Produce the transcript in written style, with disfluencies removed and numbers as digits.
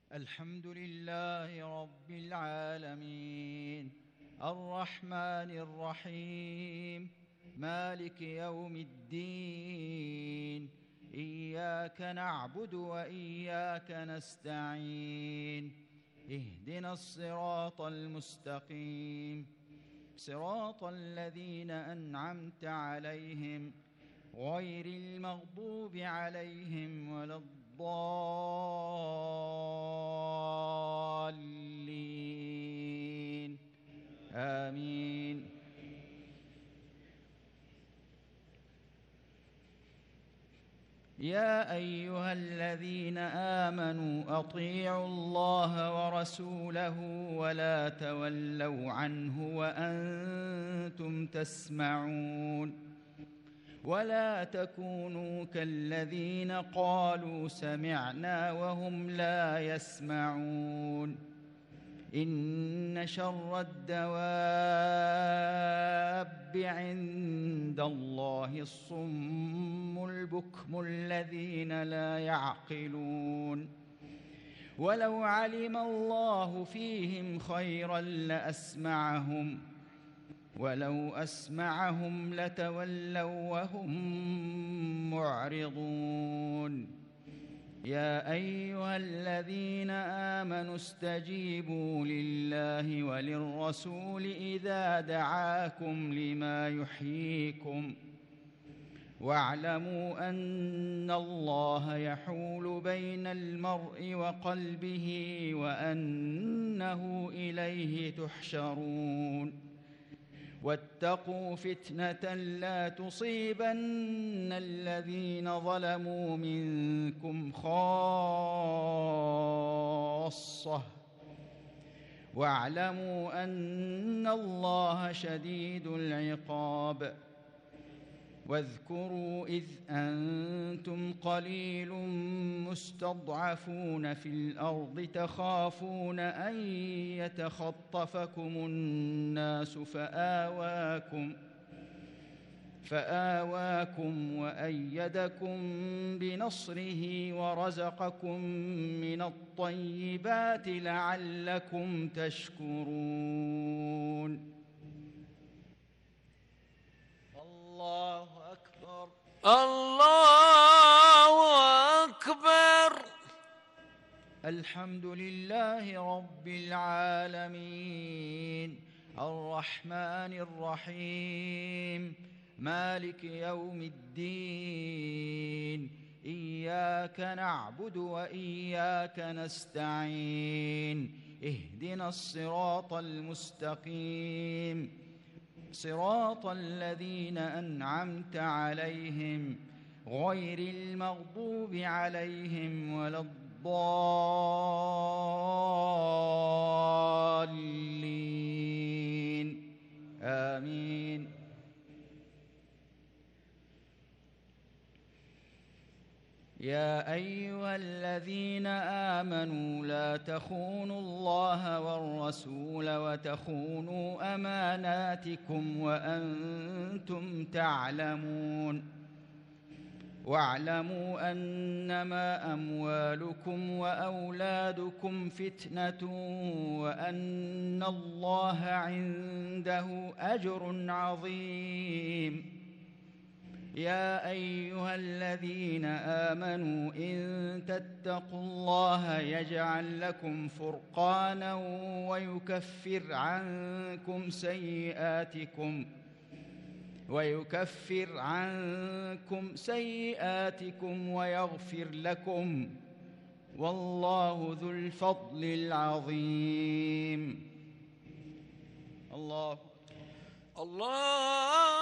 الحمد لله رب العالمين الرحمن الرحيم مالك يوم الدين إياك نعبد وإياك نستعين اهدنا الصراط المستقيم صراط الذين أنعمت عليهم غير المغضوب عليهم ولا الضالين آمين. يا أيها الذين آمنوا أطيعوا الله ورسوله ولا تولوا عنه وأنتم تسمعون ولا تكونوا كالذين قالوا سمعنا وهم لا يسمعون إن شر الدواب عند الله الصم البكم الذين لا يعقلون ولو علم الله فيهم خيرا لأسمعهم ولو أسمعهم لتولوا وهم معرضون يا أيها الذين آمنوا استجيبوا لله وللرسول إذا دعاكم لما يحييكم واعلموا أن الله يحول بين المرء وقلبه وأنه إليه تحشرون واتقوا فتنة لا تصيبن الذين ظلموا منكم خاصة واعلموا أن الله شديد العقاب واذكروا إذ أنتم قليل مستضعفون في الأرض تخافون أن يتخطفكم الناس فآواكم وأيدكم بنصره ورزقكم من الطيبات لعلكم تشكرون. الله أكبر الله أكبر. الحمد لله رب العالمين الرحمن الرحيم مالك يوم الدين إياك نعبد وإياك نستعين اهدنا الصراط المستقيم صراط الذين أنعمت عليهم غير المغضوب عليهم ولا الضالين آمين. يا أيها الذين آمنوا لا تخونوا الله والرسول وتخونوا أماناتكم وأنتم تعلمون واعلموا أنما أموالكم وأولادكم فتنة وأن الله عنده أجر عظيم. يا أيها الذين آمنوا إن تتقوا الله يجعل لكم فرقانا ويكفر عنكم سيئاتكم ويغفر لكم والله ذو الفضل العظيم. الله